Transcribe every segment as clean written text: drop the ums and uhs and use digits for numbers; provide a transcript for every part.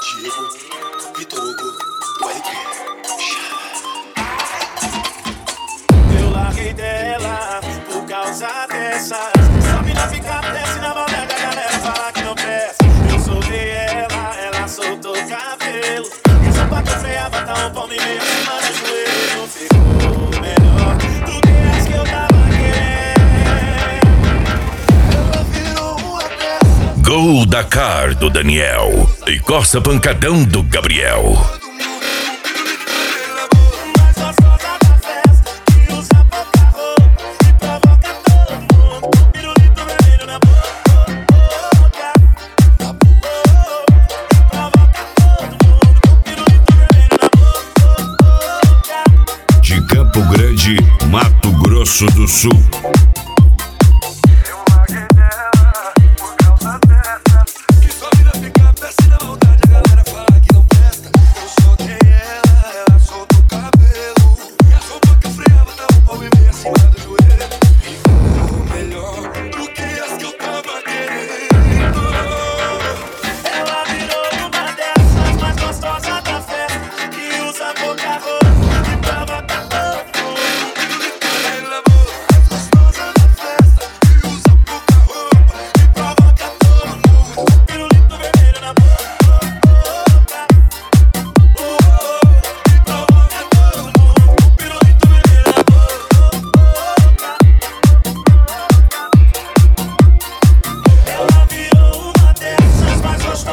Diego, Vitor Hugo, do RP. Eu larguei dela por causa dessas. Sabe não ficar desce na maldade, a galera fala que não presta. Eu soltei ela, ela soltou o cabelo. Essa placa freava, tá um palmo e meio acima do joelho. Ficou melhor do que as que eu tava querendo. Ela virou uma peça. Gol da Car do Daniel e Corsa Pancadão do Gabriel. De Campo Grande, Mato Grosso do Sul.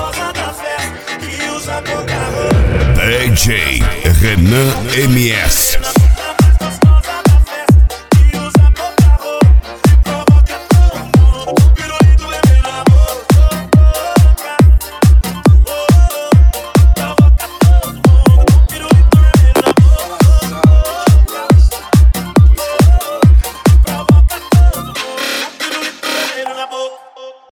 DJ Renan MS.